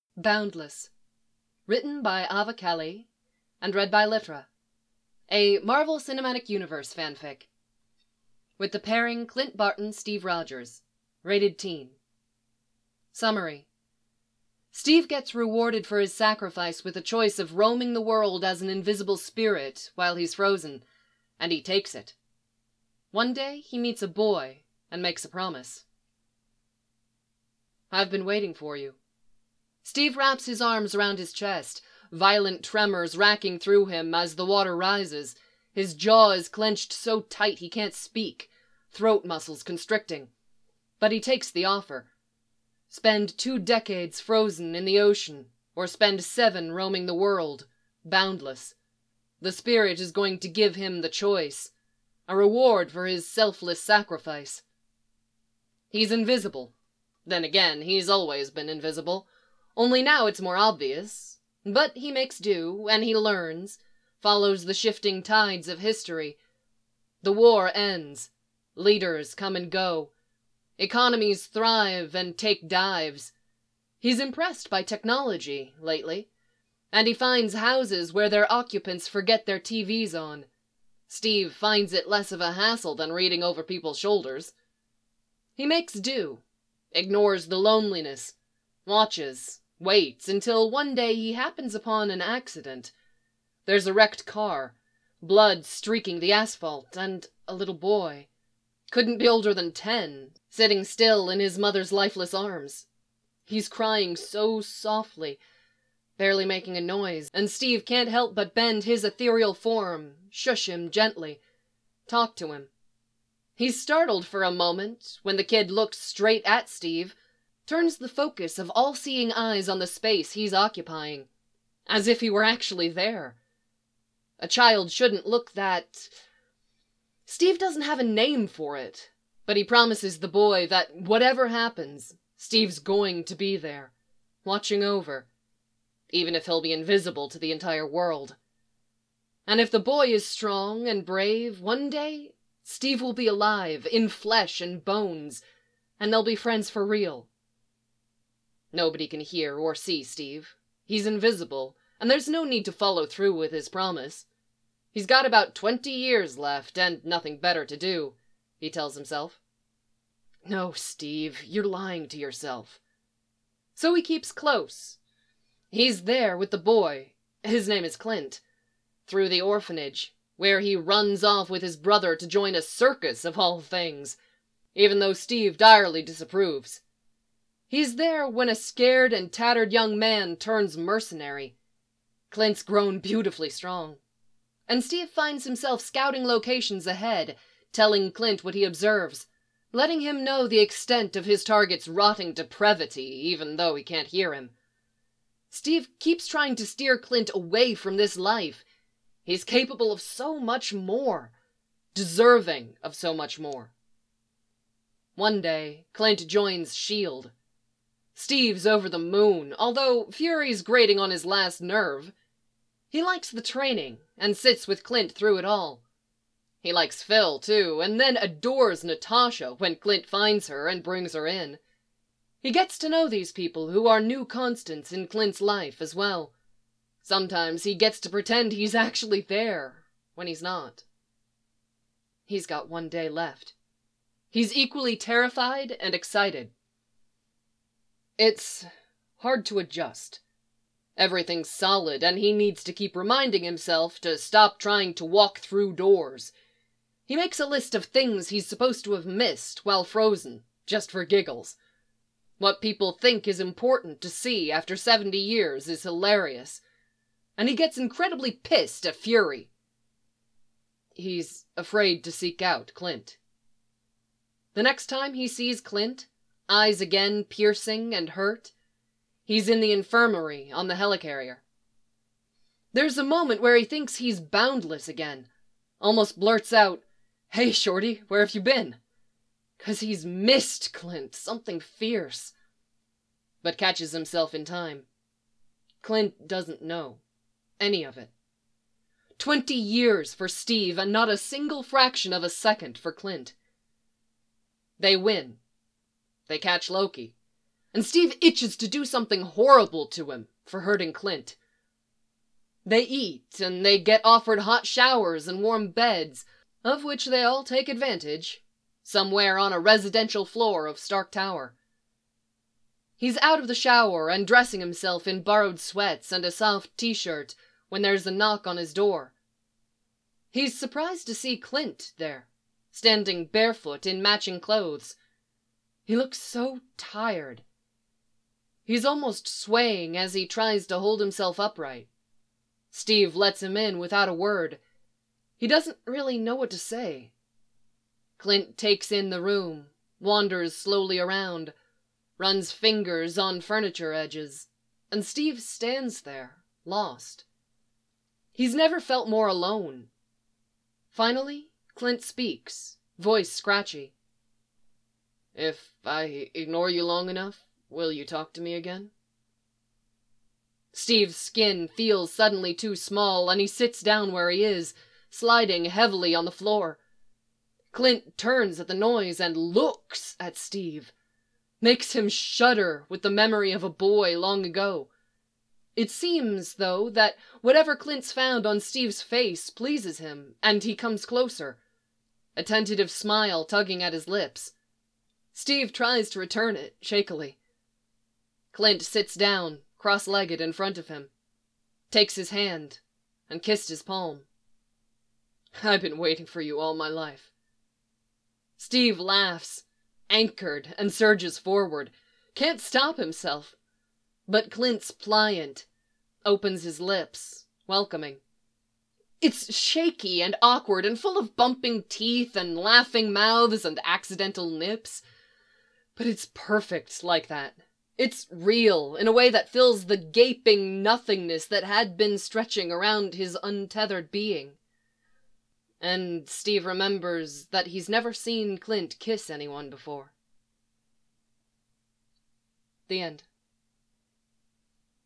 Boundless. Written by Ava Kelly and read by Litra. A Marvel Cinematic Universe fanfic. With the pairing Clint Barton, Steve Rogers. Rated teen. Summary. Steve gets rewarded for his sacrifice with the choice of roaming the world as an invisible spirit while he's frozen, and he takes it. One day, he meets a boy and makes a promise. I've been waiting for you. Steve wraps his arms around his chest, violent tremors racking through him as the water rises. His jaw is clenched so tight he can't speak, throat muscles constricting. But he takes the offer. Spend 2 decades frozen in the ocean, or spend 7 roaming the world, boundless. The spirit is going to give him the choice, a reward for his selfless sacrifice. He's invisible. Then again, he's always been invisible. Only now it's more obvious. But he makes do, and he learns, follows the shifting tides of history. The war ends. Leaders come and go. Economies thrive and take dives. He's impressed by technology lately, and he finds houses where their occupants forget their TVs on. Steve finds it less of a hassle than reading over people's shoulders. He makes do, ignores the loneliness, watches, waits until one day he happens upon an accident. There's a wrecked car, blood streaking the asphalt, and a little boy. Couldn't be older than 10, sitting still in his mother's lifeless arms. He's crying so softly, barely making a noise, and Steve can't help but bend his ethereal form, shush him gently, talk to him. He's startled for a moment when the kid looks straight at Steve, turns the focus of all-seeing eyes on the space he's occupying, as if he were actually there. A child shouldn't look that... Steve doesn't have a name for it, but he promises the boy that whatever happens, Steve's going to be there, watching over, even if he'll be invisible to the entire world. And if the boy is strong and brave, one day, Steve will be alive, in flesh and bones, and they'll be friends for real. Nobody can hear or see Steve. He's invisible, and there's no need to follow through with his promise. He's got about 20 years left, and nothing better to do, he tells himself. No, Steve, you're lying to yourself. So he keeps close. He's there with the boy, his name is Clint, through the orphanage, where he runs off with his brother to join a circus of all things, even though Steve direly disapproves. He's there when a scared and tattered young man turns mercenary. Clint's grown beautifully strong. And Steve finds himself scouting locations ahead, telling Clint what he observes, letting him know the extent of his target's rotting depravity, even though he can't hear him. Steve keeps trying to steer Clint away from this life. He's capable of so much more, deserving of so much more. One day, Clint joins S.H.I.E.L.D. Steve's over the moon, although Fury's grating on his last nerve. He likes the training, and sits with Clint through it all. He likes Phil, too, and then adores Natasha when Clint finds her and brings her in. He gets to know these people who are new constants in Clint's life as well. Sometimes he gets to pretend he's actually there, when he's not. He's got 1 day left. He's equally terrified and excited. It's hard to adjust. Everything's solid, and he needs to keep reminding himself to stop trying to walk through doors. He makes a list of things he's supposed to have missed while frozen, just for giggles. What people think is important to see after 70 years is hilarious. And he gets incredibly pissed at Fury. He's afraid to seek out Clint. The next time he sees Clint, eyes again piercing and hurt, he's in the infirmary on the helicarrier. There's a moment where he thinks he's boundless again. Almost blurts out, "Hey, Shorty, where have you been?" 'Cause he's missed Clint, something fierce. But catches himself in time. Clint doesn't know any of it. 20 years for Steve, and not a single fraction of a second for Clint. They win. They catch Loki. and Steve itches to do something horrible to him for hurting Clint. They eat, and they get offered hot showers and warm beds, of which they all take advantage, somewhere on a residential floor of Stark Tower. He's out of the shower and dressing himself in borrowed sweats and a soft t-shirt when there's a knock on his door. He's surprised to see Clint there, standing barefoot in matching clothes. He looks so tired. He's almost swaying as he tries to hold himself upright. Steve lets him in without a word. He doesn't really know what to say. Clint takes in the room, wanders slowly around, runs fingers on furniture edges, and Steve stands there, lost. He's never felt more alone. Finally, Clint speaks, voice scratchy. "If I ignore you long enough, will you talk to me again?" Steve's skin feels suddenly too small, and he sits down where he is, sliding heavily on the floor. Clint turns at the noise and looks at Steve. Makes him shudder with the memory of a boy long ago. It seems, though, that whatever Clint's found on Steve's face pleases him, and he comes closer, a tentative smile tugging at his lips. Steve tries to return it, shakily. Clint sits down, cross-legged in front of him, takes his hand, and kissed his palm. "I've been waiting for you all my life." Steve laughs, anchored, and surges forward. Can't stop himself. But Clint's pliant, opens his lips, welcoming. It's shaky and awkward and full of bumping teeth and laughing mouths and accidental nips. But it's perfect like that. It's real in a way that fills the gaping nothingness that had been stretching around his untethered being. And Steve remembers that he's never seen Clint kiss anyone before. The end.